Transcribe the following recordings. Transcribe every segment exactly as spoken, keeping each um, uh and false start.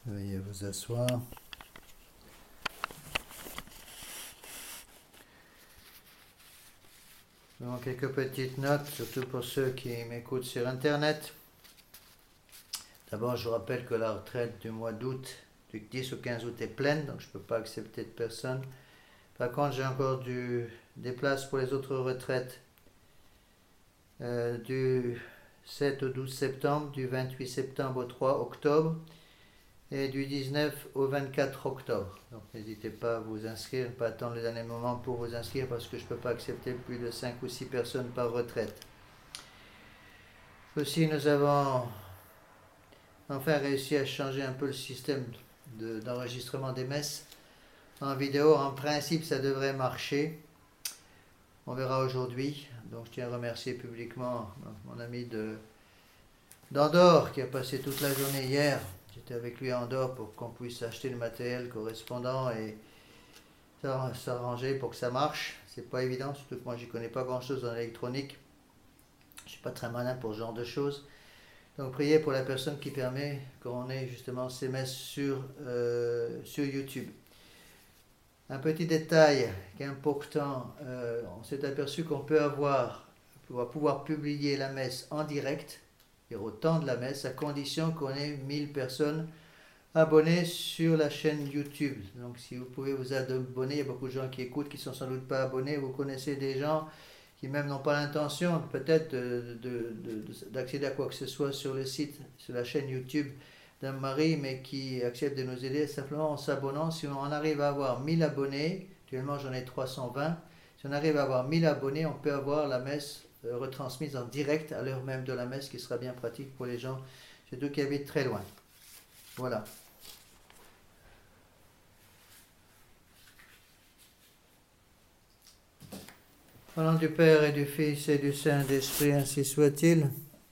Veuillez vous asseoir. Donc, quelques petites notes, surtout pour ceux qui m'écoutent sur Internet. D'abord, je vous rappelle que la retraite du mois d'août, du dix au quinze août, est pleine, donc je ne peux pas accepter de personne. Par contre, j'ai encore du, des places pour les autres retraites euh, du sept au douze septembre, du vingt-huit septembre au trois octobre et du dix-neuf au vingt-quatre octobre. Donc n'hésitez pas à vous inscrire, ne pas attendre le dernier moment pour vous inscrire parce que je ne peux pas accepter plus de cinq ou six personnes par retraite. Aussi, nous avons enfin réussi à changer un peu le système de, d'enregistrement des messes en vidéo. En principe, ça devrait marcher. On verra aujourd'hui. Donc je tiens à remercier publiquement mon ami de, d'Andorre qui a passé toute la journée hier. J'étais avec lui à Andorre pour qu'on puisse acheter le matériel correspondant et s'arranger pour que ça marche. C'est pas évident, surtout que moi j'y connais pas grand chose en électronique. Je suis pas très malin pour ce genre de choses. Donc priez pour la personne qui permet qu'on ait justement ces messes sur, euh, sur YouTube. Un petit détail qui est important, euh, on s'est aperçu qu'on peut avoir, pouvoir, pouvoir publier la messe en direct, et au temps de la messe, à condition qu'on ait mille personnes abonnées sur la chaîne YouTube. Donc si vous pouvez vous abonner, il y a beaucoup de gens qui écoutent, qui ne sont sans doute pas abonnés, vous connaissez des gens qui même n'ont pas l'intention peut-être de, de, de, de, d'accéder à quoi que ce soit sur le site, sur la chaîne YouTube d'un mari, mais qui accepte de nous aider simplement en s'abonnant. Si on arrive à avoir mille abonnés, actuellement j'en ai trois cent vingt, si on arrive à avoir mille abonnés, on peut avoir la messe euh, retransmise en direct à l'heure même de la messe, qui sera bien pratique pour les gens, surtout qui habitent très loin. Voilà. Au nom du Père et du Fils et du Saint-Esprit, ainsi soit-il.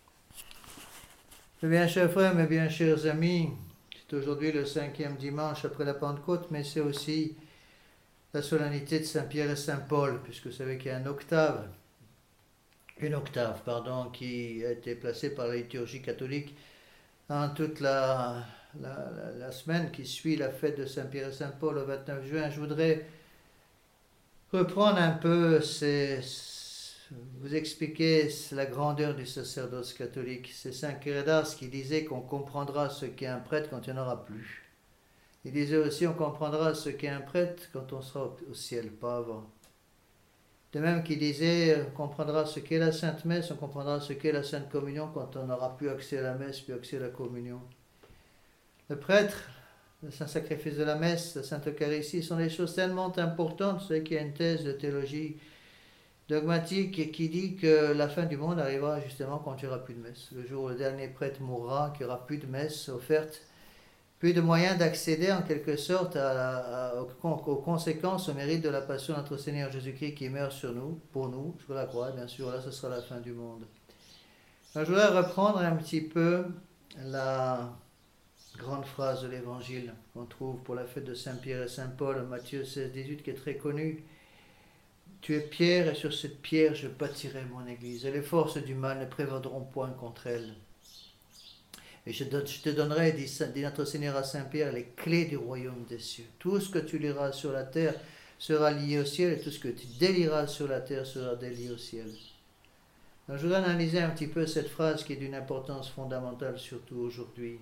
Eh bien, chers frères, mes bien chers amis, c'est aujourd'hui le cinquième dimanche après la Pentecôte, mais c'est aussi la solennité de Saint-Pierre et Saint-Paul, puisque vous savez qu'il y a une octave, une octave, pardon, qui a été placée par la liturgie catholique en toute la, la, la, la semaine qui suit la fête de Saint-Pierre et Saint-Paul le vingt-neuf juin. Je voudrais reprendre un peu ces... vous expliquer la grandeur du sacerdoce catholique. C'est Saint Kérédas qui disait qu'on comprendra ce qu'est un prêtre quand il n'y en aura plus. Il disait aussi on comprendra ce qu'est un prêtre quand on sera au ciel, pas avant. De même qu'il disait on comprendra ce qu'est la Sainte Messe, on comprendra ce qu'est la Sainte Communion quand on n'aura plus accès à la messe, plus accès à la communion. Le prêtre, le Saint Sacrifice de la Messe, la Sainte Eucharistie sont des choses tellement importantes. Vous savez qu'il y a une thèse de théologie dogmatique qui dit que la fin du monde arrivera justement quand il n'y aura plus de messe. Le jour où le dernier prêtre mourra, qu'il n'y aura plus de messe offerte, plus de moyens d'accéder en quelque sorte à, à, aux, aux conséquences, au mérite de la passion de notre Seigneur Jésus-Christ qui meurt sur nous, pour nous, sur la croix, bien sûr, là ce sera la fin du monde. Alors, je voudrais reprendre un petit peu la grande phrase de l'Évangile qu'on trouve pour la fête de Saint-Pierre et Saint-Paul, Matthieu seize dix-huit, qui est très connue. Tu es pierre, et sur cette pierre je bâtirai mon église, et les forces du mal ne prévaudront point contre elle. Et je te donnerai, dit notre Seigneur à Saint-Pierre, les clés du royaume des cieux. Tout ce que tu liras sur la terre sera lié au ciel, et tout ce que tu délieras sur la terre sera délié au ciel. Donc, je voudrais analyser un petit peu cette phrase qui est d'une importance fondamentale, surtout aujourd'hui.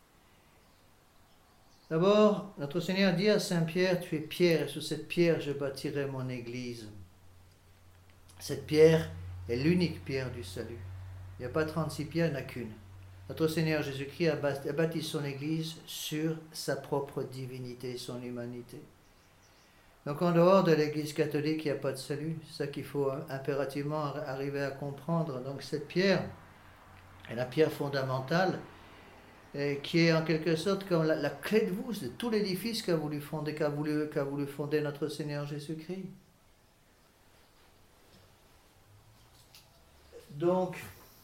D'abord, notre Seigneur dit à Saint-Pierre, tu es pierre, et sur cette pierre je bâtirai mon église. Cette pierre est l'unique pierre du salut. Il n'y a pas trente-six pierres, il n'y en a qu'une. Notre Seigneur Jésus-Christ a bâti son Église sur sa propre divinité, son humanité. Donc en dehors de l'Église catholique, il n'y a pas de salut. C'est ça qu'il faut impérativement arriver à comprendre. Donc cette pierre est la pierre fondamentale et qui est en quelque sorte comme la, la clé de voûte de tout l'édifice qu'a voulu fonder, qu'a voulu, qu'a voulu fonder notre Seigneur Jésus-Christ. Donc,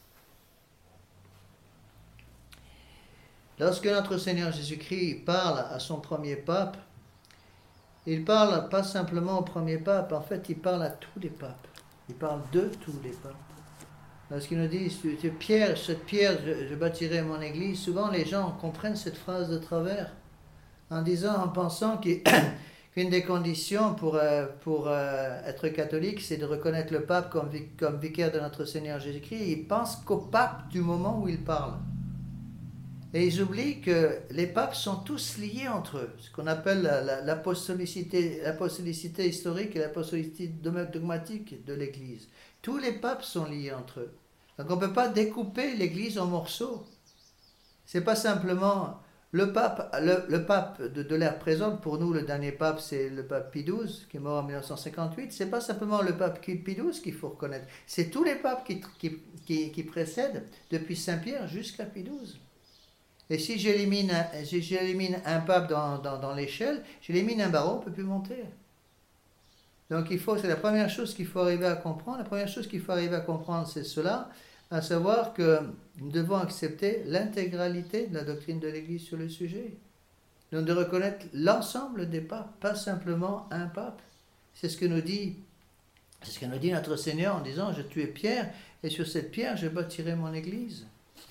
lorsque notre Seigneur Jésus-Christ parle à son premier pape, il parle pas simplement au premier pape, en fait il parle à tous les papes. Il parle de tous les papes. Lorsqu'il nous dit, tu, tu, pierre, cette pierre, je, je bâtirai mon église, souvent les gens comprennent cette phrase de travers, en disant, en pensant qu'une des conditions pour, euh, pour euh, être catholique, c'est de reconnaître le pape comme, comme vicaire de notre Seigneur Jésus-Christ. Ils pensent qu'au pape du moment où il parle. Et ils oublient que les papes sont tous liés entre eux, ce qu'on appelle l'apostolicité, l'apostolicité historique et l'apostolicité dogmatique de l'Église. Tous les papes sont liés entre eux. Donc on ne peut pas découper l'Église en morceaux. Ce n'est pas simplement le pape, le, le pape de, de l'ère présente. Pour nous, le dernier pape, c'est le pape Pie douze, qui est mort en mille neuf cent cinquante-huit. Ce n'est pas simplement le pape Pie douze qu'il faut reconnaître. C'est tous les papes qui, qui, qui, qui précèdent, depuis Saint-Pierre jusqu'à Pie douze. Et si j'élimine un, si j'élimine un pape dans, dans, dans l'échelle, j'élimine un baron, on ne peut plus monter. Donc il faut, c'est la première chose qu'il faut arriver à comprendre. La première chose qu'il faut arriver à comprendre, c'est cela, à savoir que nous devons accepter l'intégralité de la doctrine de l'Église sur le sujet. Donc de reconnaître l'ensemble des papes, pas simplement un pape. C'est ce que nous dit, c'est ce que nous dit notre Seigneur en disant, je tuai Pierre, et sur cette pierre, je bâtirai mon Église.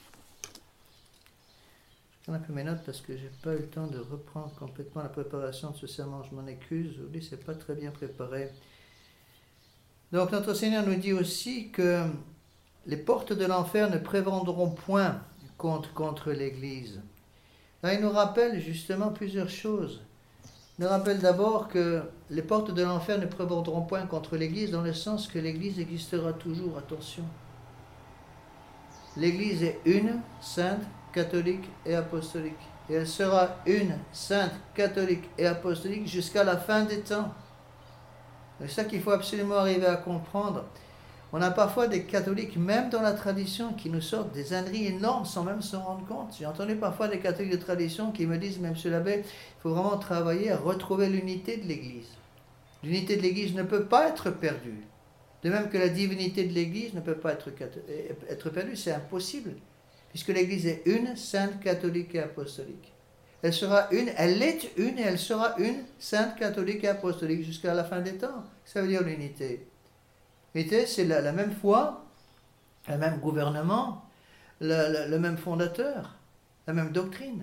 Je prends un peu mes notes parce que je n'ai pas eu le temps de reprendre complètement la préparation de ce serment. Je m'en excuse, aujourd'hui ce n'est pas très bien préparé. Donc notre Seigneur nous dit aussi que les portes de l'enfer ne prévendront point contre, contre l'Église. Là, il nous rappelle justement plusieurs choses. Il nous rappelle d'abord que les portes de l'enfer ne prévendront point contre l'Église dans le sens que l'Église existera toujours, attention. L'Église est une, sainte, catholique et apostolique. Et elle sera une, sainte, catholique et apostolique jusqu'à la fin des temps. C'est ça qu'il faut absolument arriver à comprendre. On a parfois des catholiques, même dans la tradition, qui nous sortent des âneries énormes sans même s'en rendre compte. J'ai entendu parfois des catholiques de tradition qui me disent, mais monsieur l'abbé, il faut vraiment travailler à retrouver l'unité de l'Église. L'unité de l'Église ne peut pas être perdue. De même que la divinité de l'Église ne peut pas être, être perdue, c'est impossible. Puisque l'Église est une, sainte, catholique et apostolique. Elle sera une, elle est une et elle sera une, sainte, catholique et apostolique jusqu'à la fin des temps. Ça veut dire l'unité. L'unité, c'est la, la même foi, le même gouvernement, le, le, le même fondateur, la même doctrine.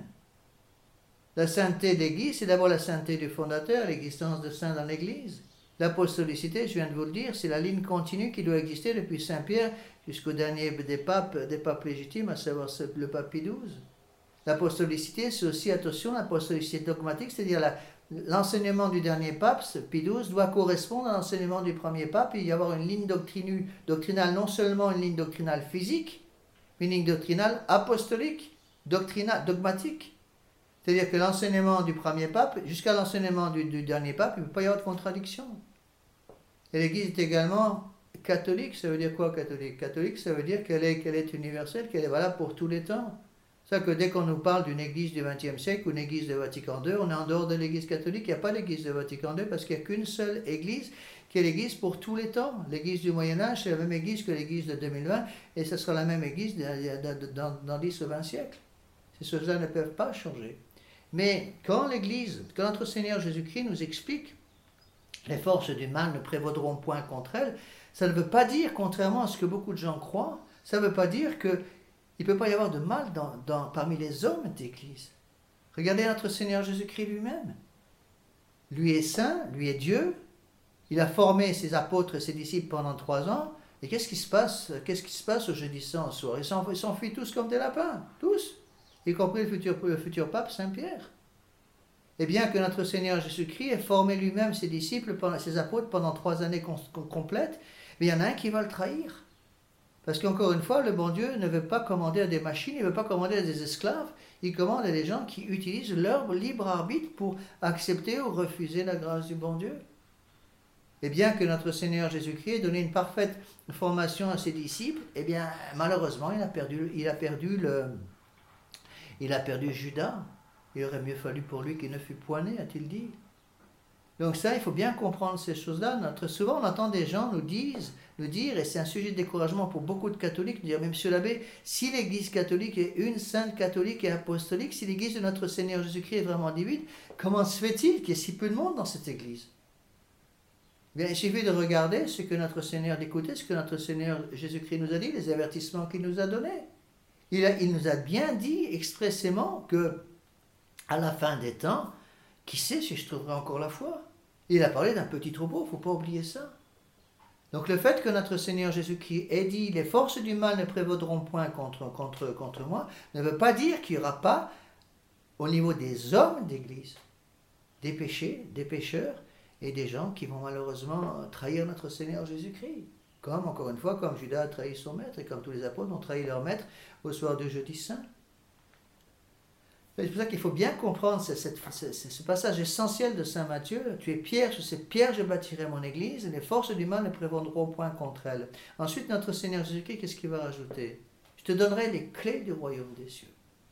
La sainteté de l'Église, c'est d'abord la sainteté du fondateur, l'existence de saints dans l'Église. L'apostolicité, je viens de vous le dire, c'est la ligne continue qui doit exister depuis Saint-Pierre jusqu'au dernier des papes, des papes légitimes, à savoir le pape Pie douze. L'apostolicité, c'est aussi, attention, l'apostolicité dogmatique, c'est-à-dire la, l'enseignement du dernier pape, Pie douze, doit correspondre à l'enseignement du premier pape et y avoir une ligne doctrinale, non seulement une ligne doctrinale physique, mais une ligne doctrinale apostolique, doctrinale, dogmatique. C'est-à-dire que l'enseignement du premier pape, jusqu'à l'enseignement du, du dernier pape, il ne peut pas y avoir de contradiction. Et l'Église est également catholique. Ça veut dire quoi, catholique? Catholique, ça veut dire qu'elle est, qu'elle est universelle, qu'elle est valable pour tous les temps. C'est ça que dès qu'on nous parle d'une Église du vingtième siècle ou une Église de Vatican deux, on est en dehors de l'Église catholique. Il n'y a pas d'Église de Vatican deux parce qu'il n'y a qu'une seule Église qui est l'Église pour tous les temps. L'Église du Moyen-Âge, c'est la même Église que l'Église de deux mille vingt et ce sera la même Église dans, dans dix ou vingt siècles. Ces choses-là ne peuvent pas changer. Mais quand l'Église, quand notre Seigneur Jésus-Christ nous explique les forces du mal ne prévaudront point contre elle, ça ne veut pas dire, contrairement à ce que beaucoup de gens croient, ça ne veut pas dire qu'il ne peut pas y avoir de mal dans, dans, parmi les hommes d'Église. Regardez notre Seigneur Jésus-Christ lui-même. Lui est saint, lui est Dieu, il a formé ses apôtres et ses disciples pendant trois ans, et qu'est-ce qui se passe, qu'est-ce qui se passe au jeudi saint au soir? Ils s'enfuient tous comme des lapins, tous, y compris le futur, le futur pape Saint-Pierre. Et bien que notre Seigneur Jésus-Christ ait formé lui-même ses disciples, ses apôtres pendant trois années complètes, mais il y en a un qui va le trahir. Parce qu'encore une fois, le bon Dieu ne veut pas commander à des machines, il ne veut pas commander à des esclaves, il commande à des gens qui utilisent leur libre arbitre pour accepter ou refuser la grâce du bon Dieu. Et bien que notre Seigneur Jésus-Christ ait donné une parfaite formation à ses disciples, eh bien malheureusement il a perdu, il a perdu, le, il a perdu Judas. Il aurait mieux fallu pour lui qu'il ne fût point né, a-t-il dit. Donc ça, il faut bien comprendre ces choses-là. Notre, souvent, on entend des gens nous, disent, nous dire, et c'est un sujet de découragement pour beaucoup de catholiques, dire, mais monsieur l'abbé, si l'Église catholique est une, sainte, catholique et apostolique, si l'Église de notre Seigneur Jésus-Christ est vraiment divine, comment se fait-il qu'il y ait si peu de monde dans cette Église? Bien, il suffit de regarder ce que notre Seigneur, d'écouter ce que notre Seigneur Jésus-Christ nous a dit, les avertissements qu'il nous a donnés. Il, a, il nous a bien dit expressément que, à la fin des temps, qui sait si je trouverai encore la foi? Il a parlé d'un petit troupeau, il ne faut pas oublier ça. Donc le fait que notre Seigneur Jésus-Christ ait dit « les forces du mal ne prévaudront point contre, contre, contre moi » ne veut pas dire qu'il n'y aura pas, au niveau des hommes d'Église, des péchés, des pécheurs et des gens qui vont malheureusement trahir notre Seigneur Jésus-Christ. Comme, encore une fois, comme Judas a trahi son maître et comme tous les apôtres ont trahi leur maître au soir du jeudi saint. C'est pour ça qu'il faut bien comprendre ce, ce, ce, ce passage essentiel de saint Matthieu. Tu es pierre, sur cette pierre je bâtirai mon église, et les forces du mal ne prévaudront point contre elle. Ensuite, notre Seigneur Jésus-Christ, qu'est-ce qu'il va rajouter? Je te donnerai les clés du royaume des cieux.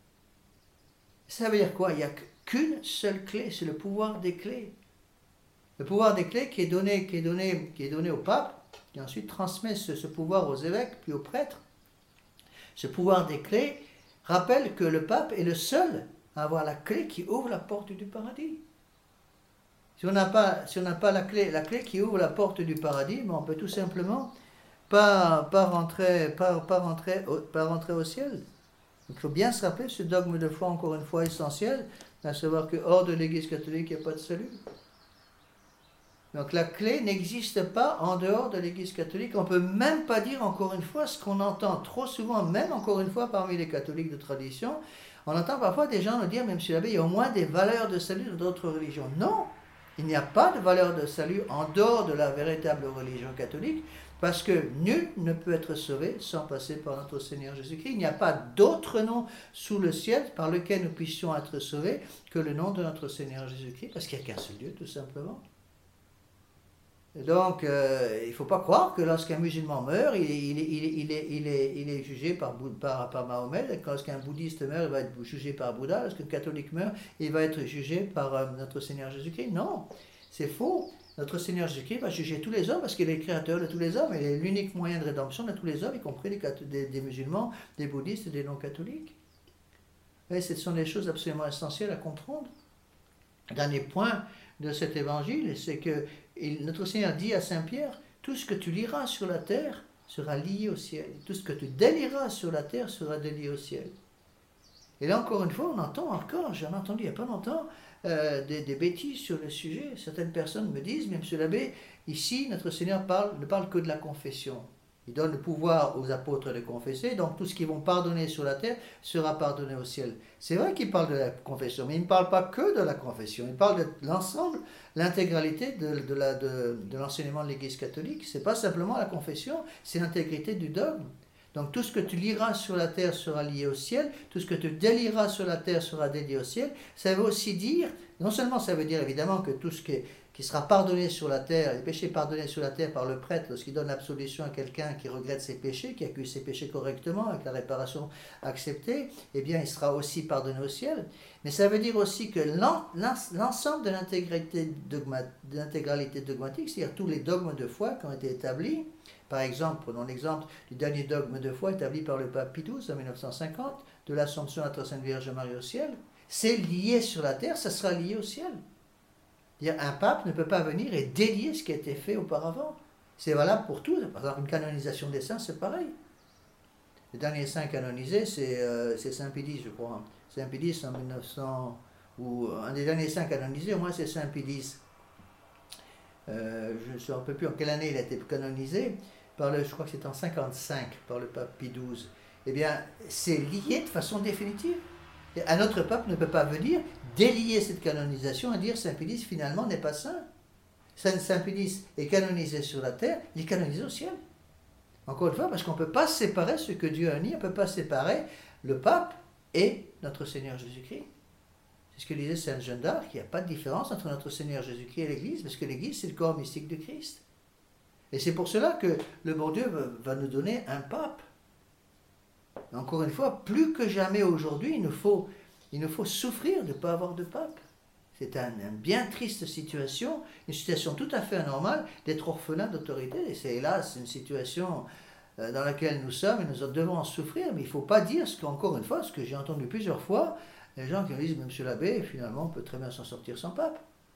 Ça veut dire quoi? Il n'y a qu'une seule clé, c'est le pouvoir des clés. Le pouvoir des clés qui est donné, qui est donné, qui est donné au pape, qui ensuite transmet ce, ce pouvoir aux évêques, puis aux prêtres. Ce pouvoir des clés rappelle que le pape est le seul à avoir la clé qui ouvre la porte du paradis. Si on n'a pas, si on n'a pas la clé, la clé qui ouvre la porte du paradis, ben on peut tout simplement pas, pas, rentrer, pas, pas, rentrer, pas rentrer au ciel. Donc, il faut bien se rappeler ce dogme de foi, encore une fois essentiel, à savoir que hors de l'Église catholique, il n'y a pas de salut. Donc la clé n'existe pas en dehors de l'Église catholique. On ne peut même pas dire, encore une fois, ce qu'on entend trop souvent, même encore une fois parmi les catholiques de tradition. On entend parfois des gens nous dire, mais monsieur l'abbé, il y a au moins des valeurs de salut dans d'autres religions. Non, il n'y a pas de valeur de salut en dehors de la véritable religion catholique, parce que nul ne peut être sauvé sans passer par notre Seigneur Jésus-Christ. Il n'y a pas d'autre nom sous le ciel par lequel nous puissions être sauvés que le nom de notre Seigneur Jésus-Christ, parce qu'il n'y a qu'un seul Dieu, tout simplement. Et donc, euh, il ne faut pas croire que lorsqu'un musulman meurt, il est, il est, il est, il est, il est, il est jugé par, par, par Mahomet. Et lorsqu'un bouddhiste meurt, il va être jugé par Bouddha. Lorsqu'un catholique meurt, il va être jugé par euh, notre Seigneur Jésus-Christ. Non, c'est faux. Notre Seigneur Jésus-Christ va juger tous les hommes parce qu'il est le créateur de tous les hommes. Il est l'unique moyen de rédemption de tous les hommes, y compris des, des, des musulmans, des bouddhistes et des non-catholiques. Et ce sont des choses absolument essentielles à comprendre. Dernier point de cet évangile, c'est que il, notre Seigneur dit à Saint Pierre, tout ce que tu liras sur la terre sera lié au ciel. Tout ce que tu délieras sur la terre sera délié au ciel. Et là, encore une fois, on entend encore, j'en ai entendu il n'y a pas longtemps, euh, des, des bêtises sur le sujet. Certaines personnes me disent, mais monsieur l'abbé, ici, notre Seigneur parle, ne parle que de la confession. Il donne le pouvoir aux apôtres de confesser, donc tout ce qu'ils vont pardonner sur la terre sera pardonné au ciel. C'est vrai qu'il parle de la confession, mais il ne parle pas que de la confession, il parle de l'ensemble, l'intégralité de, de, la, de, de l'enseignement de l'Église catholique. Ce n'est pas simplement la confession, c'est l'intégrité du dogme. Donc tout ce que tu liras sur la terre sera lié au ciel, tout ce que tu délieras sur la terre sera délié au ciel. Ça veut aussi dire, non seulement ça veut dire évidemment que tout ce qui, est, qui sera pardonné sur la terre, les péchés pardonnés sur la terre par le prêtre, lorsqu'il donne l'absolution à quelqu'un qui regrette ses péchés, qui accuse ses péchés correctement, avec la réparation acceptée, eh bien il sera aussi pardonné au ciel. Mais ça veut dire aussi que l'ensemble de l'intégralité dogma, de l'intégralité dogmatique, c'est-à-dire tous les dogmes de foi qui ont été établis, par exemple, prenons l'exemple du dernier dogme de foi établi par le pape Pie douze en mille neuf cent cinquante, de l'Assomption de notre Sainte Vierge Marie au ciel, c'est lié sur la terre, ça sera lié au ciel. Un pape ne peut pas venir et délier ce qui a été fait auparavant. C'est valable pour tout. Par exemple, une canonisation des saints, c'est pareil. Le dernier saint canonisé, c'est euh, Saint Pie dix, je crois. Saint Pie dix en mille neuf cents, ou un des derniers saints canonisés, au moins c'est Saint Pie dix. Euh, je ne sais un peu plus en quelle année il a été canonisé, par le, je crois que c'est en cinquante-cinq, par le pape Pie douze. Eh bien, c'est lié de façon définitive. Et un autre pape ne peut pas venir délier cette canonisation et dire Saint Pie dix finalement n'est pas saint. Saint, Saint Pie dix est canonisé sur la terre, il est canonisé au ciel. Encore une fois, parce qu'on ne peut pas séparer ce que Dieu a mis, on ne peut pas séparer le pape et notre Seigneur Jésus-Christ. C'est ce que disait Sainte Jeanne d'Arc, il n'y a pas de différence entre notre Seigneur Jésus-Christ et l'Église, parce que l'Église, c'est le corps mystique de Christ. Et c'est pour cela que le bon Dieu va nous donner un pape. Encore une fois, plus que jamais aujourd'hui, il nous faut, il nous faut souffrir de ne pas avoir de pape. C'est un, une bien triste situation, une situation tout à fait anormale d'être orphelin d'autorité. Et c'est hélas une situation dans laquelle nous sommes et nous devons en souffrir. Mais il ne faut pas dire, ce qu'encore une fois, ce que j'ai entendu plusieurs fois, les gens qui me disent, monsieur l'abbé, finalement, on peut très bien s'en sortir sans pape.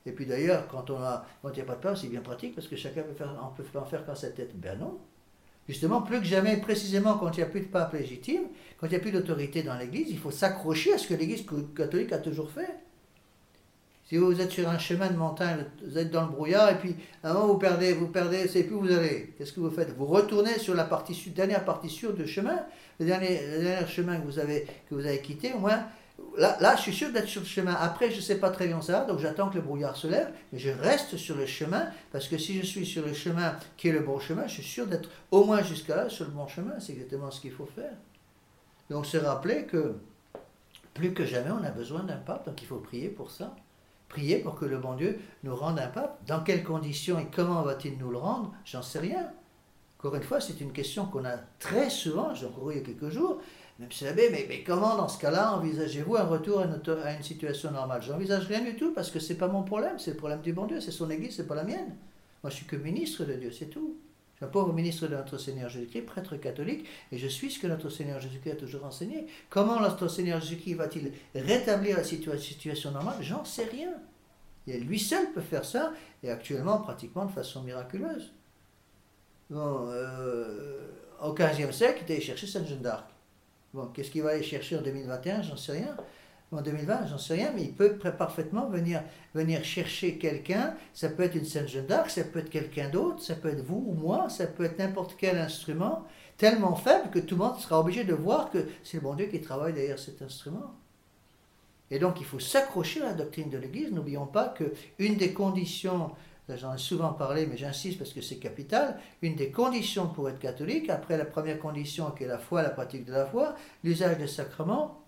Et puis d'ailleurs, quand on a, quand il n'y a pas de pape, c'est bien pratique parce que chacun peut faire, on peut en faire qu'à sa tête. Ben non. Justement, plus que jamais, précisément quand il n'y a plus de pape légitime, quand il n'y a plus d'autorité dans l'Église, il faut s'accrocher à ce que l'Église catholique a toujours fait. Si vous êtes sur un chemin de montagne, vous êtes dans le brouillard, et puis à un moment vous perdez, vous perdez, vous savez plus où vous allez. Qu'est-ce que vous faites? Vous retournez sur la partie, dernière partie sûre de chemin, le dernier, le dernier chemin que vous avez, que vous avez quitté, au moins, là, là je suis sûr d'être sur le chemin. Après, je ne sais pas très bien où ça va, donc j'attends que le brouillard se lève, mais je reste sur le chemin, parce que si je suis sur le chemin qui est le bon chemin, je suis sûr d'être au moins jusqu'à là sur le bon chemin. C'est exactement ce qu'il faut faire. Donc se rappeler que plus que jamais, on a besoin d'un pape, donc il faut prier pour ça. Prier pour que le bon Dieu nous rende un pape. Dans quelles conditions et comment va-t-il nous le rendre? J'en sais rien. Encore une fois, c'est une question qu'on a très souvent, j'ai encore eu il y a quelques jours, même si l'abbé, mais, mais comment dans ce cas-là envisagez-vous un retour à une, à une situation normale? Je n'envisage rien du tout parce que ce n'est pas mon problème, c'est le problème du bon Dieu, c'est son Église, ce n'est pas la mienne. Moi je suis que ministre de Dieu, c'est tout. Je suis un pauvre ministre de notre Seigneur Jésus-Christ, prêtre catholique, et je suis ce que notre Seigneur Jésus-Christ a toujours enseigné. Comment notre Seigneur Jésus-Christ va-t-il rétablir la situation normale? J'en sais rien. Et lui seul peut faire ça, et actuellement pratiquement de façon miraculeuse. Bon, euh, au quinzième siècle, il est allé chercher Sainte Jeanne d'Arc. Bon, qu'est-ce qu'il va aller chercher en deux mille vingt et un? J'en sais rien. En deux mille vingt, j'en sais rien, mais il peut parfaitement venir, venir chercher quelqu'un. Ça peut être une Sainte Jeanne d'Arc, ça peut être quelqu'un d'autre, ça peut être vous ou moi, ça peut être n'importe quel instrument, tellement faible que tout le monde sera obligé de voir que c'est le bon Dieu qui travaille derrière cet instrument. Et donc il faut s'accrocher à la doctrine de l'Église. N'oublions pas qu'une des conditions, j'en ai souvent parlé, mais j'insiste parce que c'est capital, une des conditions pour être catholique, après la première condition qui est la foi, la pratique de la foi, l'usage des sacrements,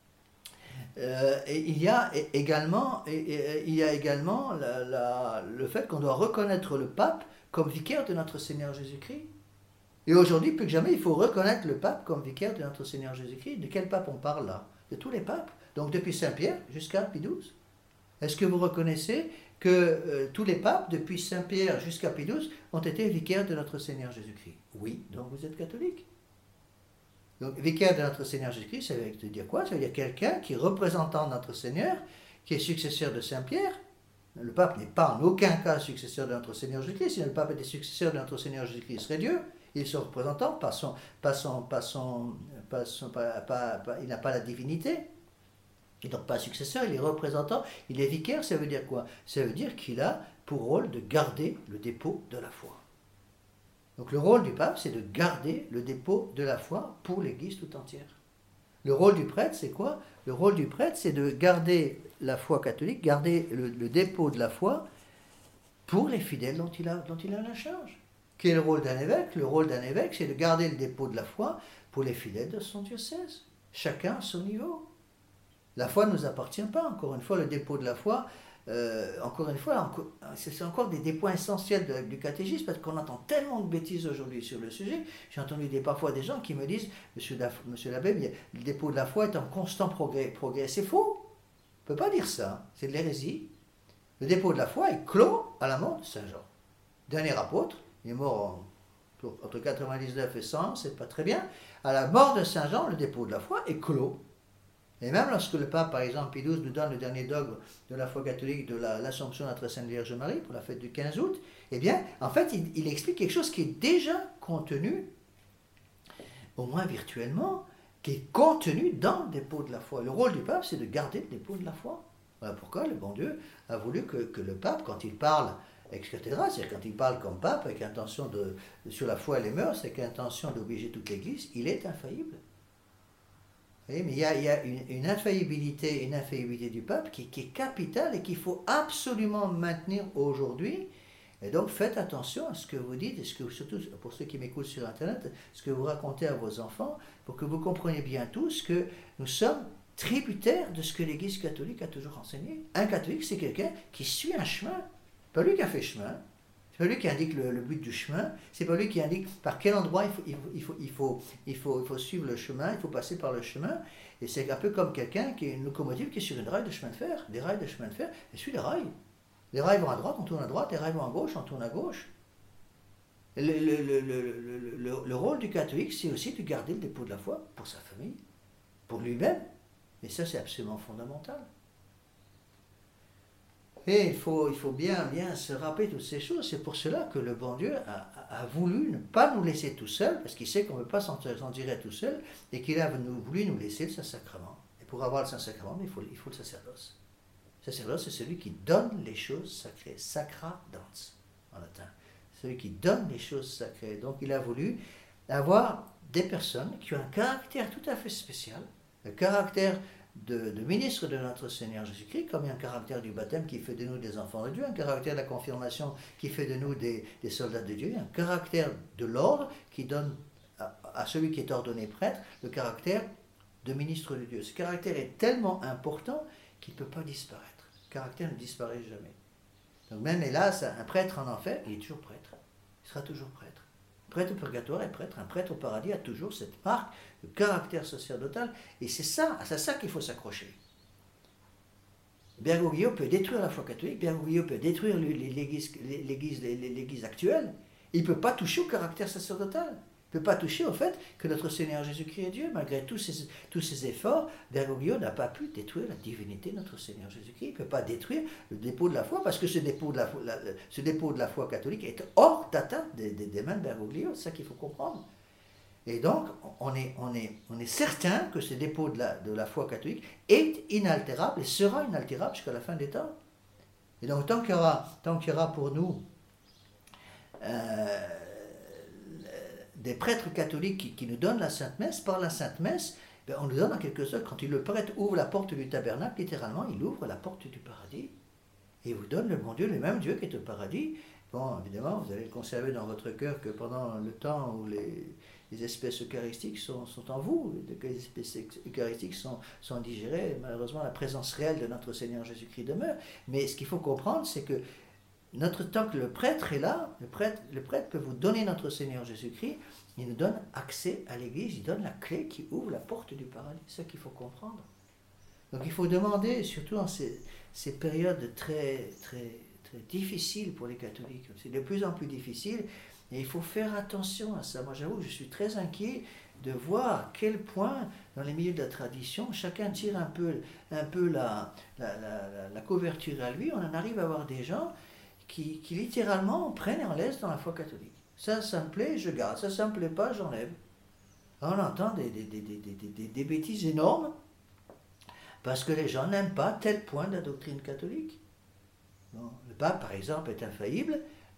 Euh, et il y a également, et, et, il y a également la, la, le fait qu'on doit reconnaître le pape comme vicaire de notre Seigneur Jésus-Christ. Et aujourd'hui, plus que jamais, il faut reconnaître le pape comme vicaire de notre Seigneur Jésus-Christ. De quel pape on parle là? De tous les papes. Donc depuis Saint-Pierre jusqu'à Pie douze. Est-ce que vous reconnaissez que euh, tous les papes, depuis Saint-Pierre jusqu'à Pie douze, ont été vicaires de notre Seigneur Jésus-Christ? Oui, donc vous êtes catholique. Donc, vicaire de notre Seigneur Jésus-Christ, ça veut dire quoi? Ça veut dire quelqu'un qui est représentant de notre Seigneur, qui est successeur de Saint-Pierre. Le pape n'est pas en aucun cas successeur de notre Seigneur Jésus-Christ. Si le pape était successeur de notre Seigneur Jésus-Christ, il serait Dieu. Il est son représentant, pas son, pas son, pas son, pas son, pas, pas, pas, il n'a pas la divinité. Il n'est donc pas successeur, il est représentant, il est vicaire. Ça veut dire quoi? Ça veut dire qu'il a pour rôle de garder le dépôt de la foi. Donc le rôle du pape, c'est de garder le dépôt de la foi pour l'Église tout entière. Le rôle du prêtre, c'est quoi? Le rôle du prêtre, c'est de garder la foi catholique, garder le, le dépôt de la foi pour les fidèles dont il a, dont il a la charge. Quel est le rôle d'un évêque? Le rôle d'un évêque, c'est de garder le dépôt de la foi pour les fidèles de son diocèse. Chacun à son niveau. La foi ne nous appartient pas. Encore une fois, le dépôt de la foi, Euh, encore une fois, c'est encore des, des points essentiels de, du catéchisme, parce qu'on entend tellement de bêtises aujourd'hui sur le sujet. J'ai entendu des, parfois des gens qui me disent, Monsieur, Monsieur l'abbé, le dépôt de la foi est en constant progrès. progrès. C'est faux. On ne peut pas dire ça. C'est de l'hérésie. Le dépôt de la foi est clos à la mort de Saint Jean. Dernier apôtre, il est mort en, entre quatre-vingt-dix-neuf et cent, c'est pas très bien. À la mort de Saint Jean, le dépôt de la foi est clos. Et même lorsque le pape, par exemple, Pie douze, nous donne le dernier dogme de la foi catholique de la, l'Assomption de notre Sainte Vierge Marie pour la fête du quinze août, eh bien, en fait, il, il explique quelque chose qui est déjà contenu, au moins virtuellement, qui est contenu dans le dépôt de la foi. Le rôle du pape, c'est de garder le dépôt de la foi. Voilà pourquoi le bon Dieu a voulu que, que le pape, quand il parle ex cathedra, c'est-à-dire quand il parle comme pape, avec intention de, sur la foi et les mœurs, avec intention d'obliger toute l'Église, il est infaillible. Mais il y a, il y a une, une infaillibilité, une infaillibilité du pape qui, qui est capitale et qu'il faut absolument maintenir aujourd'hui. Et donc faites attention à ce que vous dites, et ce que, surtout pour ceux qui m'écoutent sur Internet, ce que vous racontez à vos enfants, pour que vous compreniez bien tous que nous sommes tributaires de ce que l'Église catholique a toujours enseigné. Un catholique, c'est quelqu'un qui suit un chemin. Pas lui qui a fait chemin. C'est pas lui qui indique le, le but du chemin, c'est pas lui qui indique par quel endroit il faut, il, faut, il, faut, il, faut, il, faut, il faut suivre le chemin, il faut passer par le chemin. Et c'est un peu comme quelqu'un qui est une locomotive qui est sur une rail de chemin de fer, des rails de chemin de fer, et suit les rails. Les rails vont à droite, on tourne à droite, les rails vont à gauche, on tourne à gauche. Le, le, le, le, le, le, le rôle du catholique, c'est aussi de garder le dépôt de la foi pour sa famille, pour lui-même. Et ça, c'est absolument fondamental. Et il faut, il faut bien, bien se rappeler toutes ces choses. C'est pour cela que le bon Dieu a, a voulu ne pas nous laisser tout seuls, parce qu'il sait qu'on ne peut pas s'en tirer tout seul, et qu'il a voulu nous laisser le Saint-Sacrement. Et pour avoir le Saint-Sacrement, il faut, il faut le sacerdoce. Le sacerdoce, c'est celui qui donne les choses sacrées, sacra dans, en latin. Celui qui donne les choses sacrées. Donc il a voulu avoir des personnes qui ont un caractère tout à fait spécial, le caractère de, de ministre de notre Seigneur Jésus-Christ, comme il y a un caractère du baptême qui fait de nous des enfants de Dieu, un caractère de la confirmation qui fait de nous des, des soldats de Dieu, un caractère de l'ordre qui donne à, à celui qui est ordonné prêtre le caractère de ministre de Dieu. Ce caractère est tellement important qu'il ne peut pas disparaître. Le caractère ne disparaît jamais. Donc même hélas, un prêtre en enfer, il est toujours prêtre. Il sera toujours prêtre. Prêtre au purgatoire est prêtre. Un prêtre au paradis a toujours cette marque de caractère sacerdotal. Et c'est ça, c'est à ça qu'il faut s'accrocher. Bergoglio peut détruire la foi catholique, Bergoglio peut détruire l'Église, l'Église, l'Église actuelle. Il ne peut pas toucher au caractère sacerdotal. Il ne peut pas toucher au fait que notre Seigneur Jésus-Christ est Dieu. Malgré tous ces, tous ces efforts, Bergoglio n'a pas pu détruire la divinité de notre Seigneur Jésus-Christ. Il ne peut pas détruire le dépôt de la foi, parce que ce dépôt de la, la, ce dépôt de la foi catholique est hors d'atteinte des, des, des mains de Bergoglio. C'est ça qu'il faut comprendre. Et donc, on est, on est, on est certain que ce dépôt de la, de la foi catholique est inaltérable et sera inaltérable jusqu'à la fin des temps. Et donc, tant qu'il y aura, tant qu'il y aura pour nous euh, des prêtres catholiques qui, qui nous donnent la Sainte Messe, par la Sainte Messe, ben on nous donne en quelque sorte, quand il, le prêtre ouvre la porte du tabernacle, littéralement, il ouvre la porte du paradis. Et il vous donne le bon Dieu, le même Dieu qui est au paradis. Bon, évidemment, vous allez le conserver dans votre cœur que pendant le temps où les, les espèces eucharistiques sont, sont en vous, les espèces eucharistiques sont, sont digérées, malheureusement, la présence réelle de notre Seigneur Jésus-Christ demeure. Mais ce qu'il faut comprendre, c'est que notre tant que le prêtre est là, le prêtre, le prêtre peut vous donner notre Seigneur Jésus-Christ, il nous donne accès à l'Église, il donne la clé qui ouvre la porte du paradis. C'est ça qu'il faut comprendre. Donc il faut demander, surtout en ces, ces périodes très, très, très difficiles pour les catholiques, c'est de plus en plus difficile, et il faut faire attention à ça. Moi j'avoue, je suis très inquiet de voir à quel point, dans les milieux de la tradition, chacun tire un peu, un peu la, la, la, la couverture à lui. On en arrive à voir des gens Qui, qui littéralement prennent en laisse dans la foi catholique. Ça, ça me plaît, je garde. Ça, ça me plaît pas, j'enlève. On entend des, des, des, des, des, des, des bêtises énormes parce que les gens n'aiment pas tel point de la doctrine catholique. Bon, le pape, par exemple, est infaillible.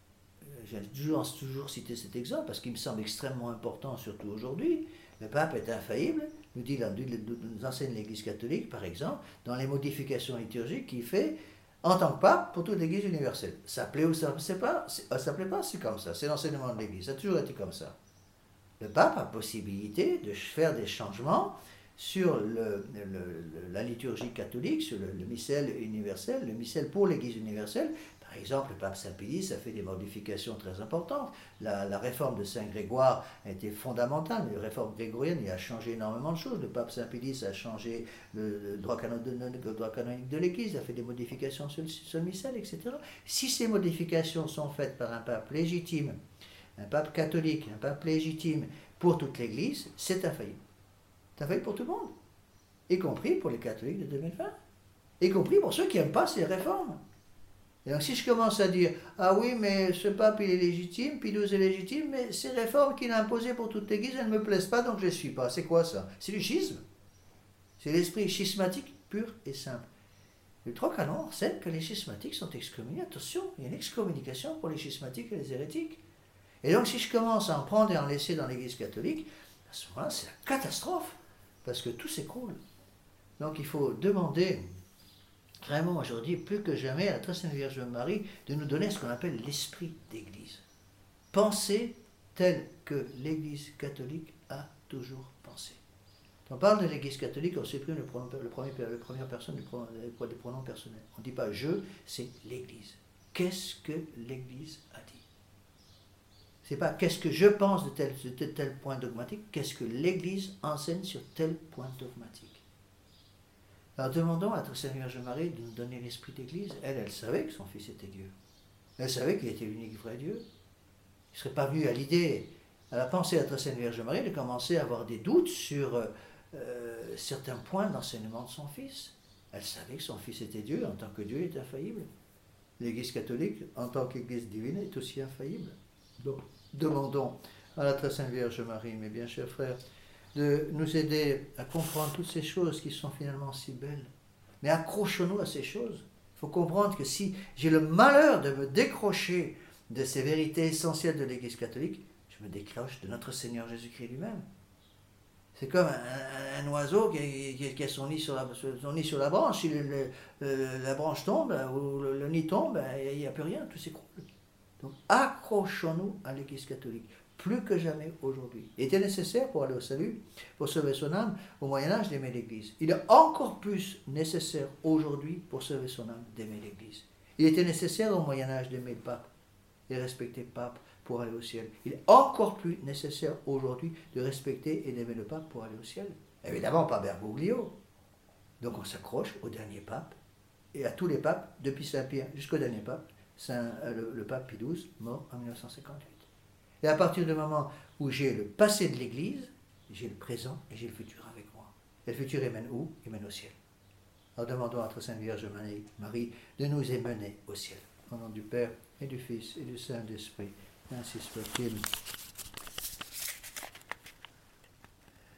J'ai toujours, toujours cité cet exemple parce qu'il me semble extrêmement important, surtout aujourd'hui. Le pape est infaillible, nous, dit, nous enseigne l'Église catholique, par exemple, dans les modifications liturgiques qu'il fait en tant que pape pour toute l'Église universelle. Ça plaît ou ça ne plaît pas, ça plaît pas, c'est comme ça. C'est l'enseignement de l'Église, ça a toujours été comme ça. Le pape a possibilité de faire des changements sur le, le, le, la liturgie catholique, sur le, le missel universel, le missel pour l'Église universelle. Par exemple, le pape Saint Pie a fait des modifications très importantes. La, la réforme de Saint Grégoire a été fondamentale, mais la réforme grégorienne il a changé énormément de choses. Le pape Saint Pie a changé le, le, droit canonique, le droit canonique de l'Église, il a fait des modifications sur, sur le missel, et cetera. Si ces modifications sont faites par un pape légitime, un pape catholique, un pape légitime pour toute l'Église, c'est infaillible. C'est infaillible pour tout le monde, y compris pour les catholiques de deux mille vingt, y compris pour ceux qui n'aiment pas ces réformes. Et donc si je commence à dire, ah oui, mais ce pape il est légitime, Pie douze est légitime, mais ces réformes qu'il a imposées pour toute l'Église, elles ne me plaisent pas, donc je ne les suis pas. C'est quoi ça? C'est du schisme. C'est l'esprit schismatique pur et simple. Le trois canons enseigne que les schismatiques sont excommuniés. Attention, il y a une excommunication pour les schismatiques et les hérétiques. Et donc si je commence à en prendre et à en laisser dans l'Église catholique, à ce moment-là, c'est la catastrophe, parce que tout s'écroule. Donc il faut demander vraiment aujourd'hui, plus que jamais, à la très sainte Vierge Marie, de nous donner ce qu'on appelle l'esprit d'Église. Penser tel que l'Église catholique a toujours pensé. Quand on parle de l'Église catholique, on supprime le, pronom, le, premier, le première personne du pronom, des pronoms personnels. On ne dit pas « je », c'est l'Église. Qu'est-ce que l'Église a dit? C'est pas « qu'est-ce que je pense de tel, de tel point dogmatique », qu'est-ce que l'Église enseigne sur tel point dogmatique. Alors demandons à notre Seigneur Vierge Marie de nous donner l'esprit d'Église. Elle, elle savait que son Fils était Dieu. Elle savait qu'il était l'unique vrai Dieu. Il ne serait pas venu à l'idée, à la pensée de notre Seigneur Vierge Marie, de commencer à avoir des doutes sur euh, certains points d'enseignement de son Fils. Elle savait que son Fils était Dieu, en tant que Dieu il est infaillible. l'Église catholique, en tant qu'Église divine, est aussi infaillible. Donc, demandons à la très Sainte Vierge Marie, mes bien chers frères, de nous aider à comprendre toutes ces choses qui sont finalement si belles. Mais accrochons-nous à ces choses. Il faut comprendre que si j'ai le malheur de me décrocher de ces vérités essentielles de l'Église catholique, je me décroche de notre Seigneur Jésus-Christ lui-même. C'est comme un, un, un oiseau qui, qui, qui a son nid sur la, son nid sur la branche. Si le, le, le, la branche tombe ou le, le nid tombe, il n'y a plus rien, tout s'écroule. Donc accrochons-nous à l'Église catholique, plus que jamais aujourd'hui. Il était nécessaire pour aller au salut, pour sauver son âme, au Moyen-Âge d'aimer l'Église. Il est encore plus nécessaire aujourd'hui pour sauver son âme d'aimer l'Église. Il était nécessaire au Moyen-Âge d'aimer le pape et respecter le pape pour aller au ciel. Il est encore plus nécessaire aujourd'hui de respecter et d'aimer le pape pour aller au ciel. Évidemment, pas Bergoglio. Donc on s'accroche au dernier pape et à tous les papes, depuis Saint-Pierre jusqu'au dernier pape, Saint, le, le pape Pie douze, mort en mille neuf cent cinquante-huit. Et à partir du moment où j'ai le passé de l'Église, j'ai le présent et j'ai le futur avec moi. Et le futur, il mène où? Il mène au ciel. Alors demandons à notre Sainte Vierge Marie de nous y mener au ciel. Au nom du Père et du Fils et du Saint-Esprit. Ainsi soit-il.